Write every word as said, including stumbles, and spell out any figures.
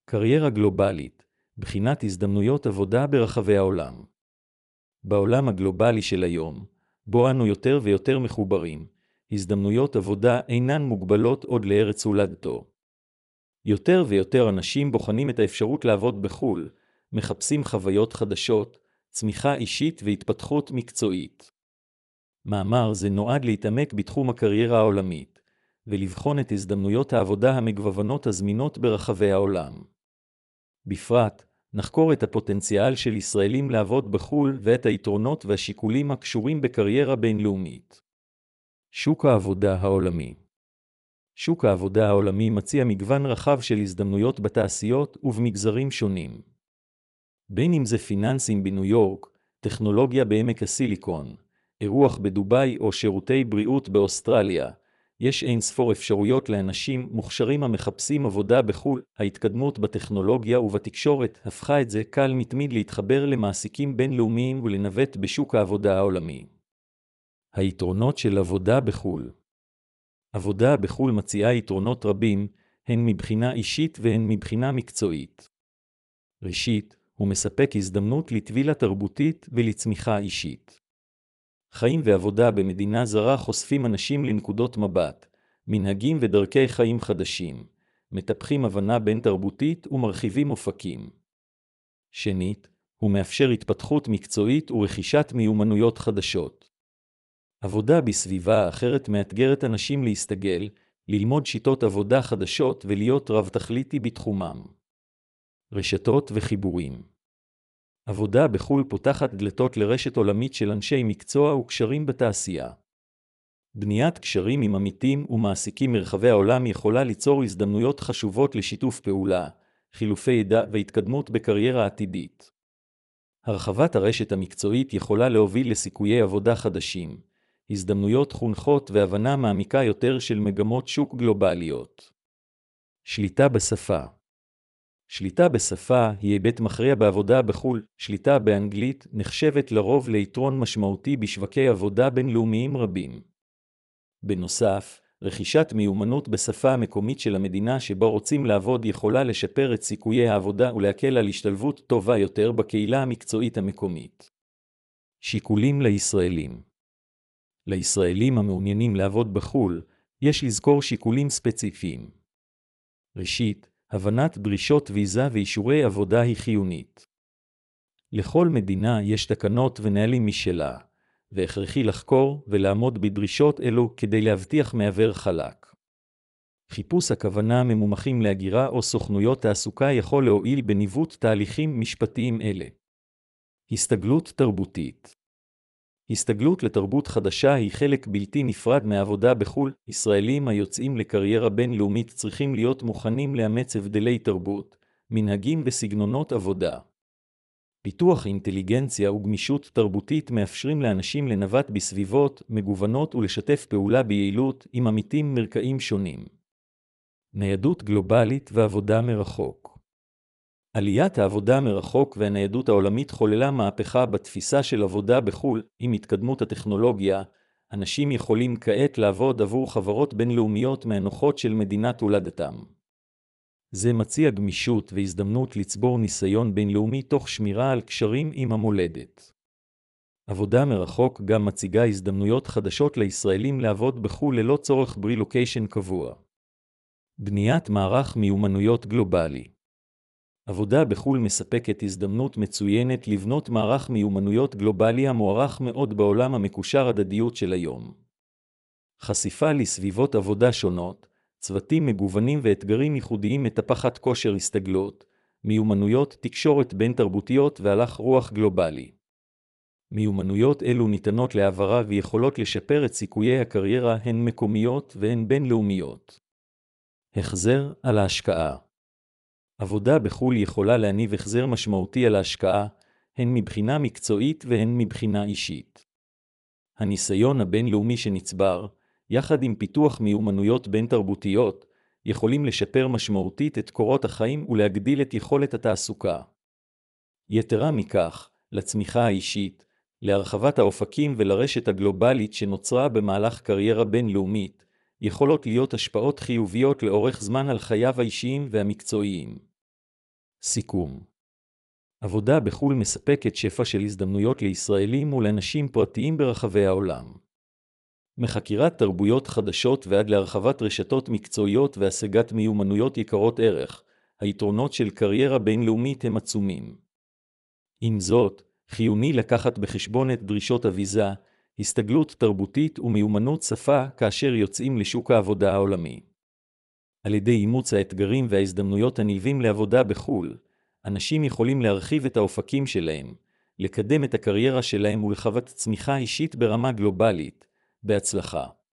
קריירה גלובלית, בחינת הזדמנויות עבודה ברחבי העולם. בעולם הגלובלי של היום, בו אנו יותר ויותר מחוברים, הזדמנויות עבודה אינן מוגבלות עוד לארץ הולדתו. יותר ויותר אנשים בוחנים את האפשרות לעבוד בחו"ל, מחפשים חוויות חדשות, צמיחה אישית והתפתחות מקצועית. מאמר זה נועד להתעמק בתחום הקריירה העולמית, ולבחון את הזדמנויות העבודה המגוונות הזמינות ברחבי העולם. בפרט, נחקור את הפוטנציאל של ישראלים לעבוד בחו"ל ואת היתרונות והשיקולים הקשורים בקריירה בינלאומית. שוק העבודה העולמי. שוק העבודה העולמי מציע מגוון רחב של הזדמנויות בתעשיות ובמגזרים שונים. בין אם זה פיננסים בניו יורק, טכנולוגיה בעמק הסיליקון, אירוח בדוביי או שירותי בריאות באוסטרליה, יש אין ספור אפשרויות לאנשים מוכשרים המחפשים עבודה בחו"ל. ההתקדמות בטכנולוגיה ובתקשורת הפכה את זה קל מתמיד להתחבר למעסיקים בינלאומיים ולנווט בשוק העבודה העולמי. היתרונות של עבודה בחו"ל. עבודה בחו"ל מציעה יתרונות רבים, הן מבחינה אישית והן מבחינה מקצועית. ראשית, הוא מספק הזדמנות לטבילה תרבותית ולצמיחה אישית. חיים ועבודה במדינה זרה חושפים אנשים לנקודות מבט, מנהגים ודרכי חיים חדשים, מטפחים הבנה בין תרבותית ומרחיבים אופקים. שנית, הוא מאפשר התפתחות מקצועית ורכישת מיומנויות חדשות. עבודה בסביבה אחרת מאתגרת אנשים להסתגל, ללמוד שיטות עבודה חדשות ולהיות רב-תכליתי בתחומם. רשתות וחיבורים. עבודה בחו"ל פותחת דלתות לרשת עולמית של אנשי מקצוע וקשרים בתעשייה. בניית קשרים עם עמיתים ומעסיקים מרחבי העולם יכולה ליצור הזדמנויות חשובות לשיתוף פעולה, חילופי ידע והתקדמות בקריירה עתידית. הרחבת הרשת המקצועית יכולה להוביל לסיכויי עבודה חדשים, הזדמנויות חונכות והבנה מעמיקה יותר של מגמות שוק גלובליות. שליטה בשפה. שליטה בשפה היא היבט מכריע בעבודה בחו"ל. שליטה באנגלית נחשבת לרוב ליתרון משמעותי בשווקי עבודה בינלאומיים רבים. בנוסף, רכישת מיומנות בשפה המקומית של המדינה שבה רוצים לעבוד יכולה לשפר את סיכויי העבודה ולהקל על השתלבות טובה יותר בקהילה המקצועית המקומית. שיקולים לישראלים. לישראלים המעוניינים לעבוד בחו"ל, יש לזכור שיקולים ספציפיים. ראשית, הבנת דרישות ויזה ואישורי עבודה היא חיונית. לכל מדינה יש תקנות ונהלים משלה, והכרחי לחקור ולעמוד בדרישות אלו כדי להבטיח מעבר חלק. חיפוש הכוונה ממומחים להגירה או סוכנויות תעסוקה יכול להועיל בניווט תהליכים משפטיים אלה. הסתגלות תרבותית. הסתגלות לתרבות חדשה היא חלק בלתי נפרד מהעבודה בחו"ל. ישראלים היוצאים לקריירה בינלאומית צריכים להיות מוכנים לאמץ הבדלי תרבות, מנהגים וסגנונות עבודה. פיתוח אינטליגנציה וגמישות תרבותית מאפשרים לאנשים לנווט בסביבות מגוונות ולשתף פעולה ביעילות עם עמיתים מרקעים שונים. ניידות גלובלית ועבודה מרחוק. עליית העבודה מרחוק והניידות העולמית חוללה מהפכה בתפיסה של עבודה בחו"ל. עם התקדמות הטכנולוגיה, אנשים יכולים כעת לעבוד עבור חברות בינלאומיות מהנוחות של מדינת הולדתם. זה מציע גמישות והזדמנות לצבור ניסיון בינלאומי תוך שמירה על קשרים עם המולדת. עבודה מרחוק גם מציגה הזדמנויות חדשות לישראלים לעבוד בחו"ל ללא צורך ברילוקיישן קבוע. בניית מערך מיומנויות גלובלי. עבודה בחו"ל מספקת הזדמנות מצוינת לבנות מערך מיומנויות גלובלי המוערך מאוד בעולם המקושר הדדיות של היום. חשיפה לסביבות עבודה שונות, צוותים מגוונים ואתגרים ייחודיים מטפחת כושר הסתגלות, מיומנויות תקשורת בין תרבותיות והלך רוח גלובלי. מיומנויות אלו ניתנות להעברה ויכולות לשפר את סיכויי הקריירה הן מקומיות והן בינלאומיות. החזר על ההשקעה. עבודה בחו"ל יכולה להניב החזר משמעותי על ההשקעה, הן מבחינה מקצועית והן מבחינה אישית. הניסיון הבינלאומי שנצבר, יחד עם פיתוח מיומנויות בין תרבותיות, יכולים לשפר משמעותית את קורות החיים ולהגדיל את יכולת התעסוקה. יתרה מכך, לצמיחה האישית, להרחבת האופקים ולרשת הגלובלית שנוצרה במהלך קריירה בינלאומית, יכולות להיות השפעות חיוביות לאורך זמן על חייו האישיים והמקצועיים. סיכום. עבודה בחו"ל מספקת שפע של הזדמנויות לישראלים ולאנשים פרטיים ברחבי העולם. מחקירת תרבויות חדשות ועד להרחבת רשתות מקצועיות והשגת מיומנויות יקרות ערך, היתרונות של קריירה בינלאומית הם עצומים. עם זאת, חיוני לקחת בחשבון את דרישות הוויזה, הסתגלות תרבותית ומיומנות שפה כאשר יוצאים לשוק העבודה העולמי. על ידי אימוץ האתגרים וההזדמנויות הנלווים לעבודה בחו"ל, אנשים יכולים להרחיב את האופקים שלהם, לקדם את הקריירה שלהם ולחוות צמיחה אישית ברמה גלובלית. בהצלחה.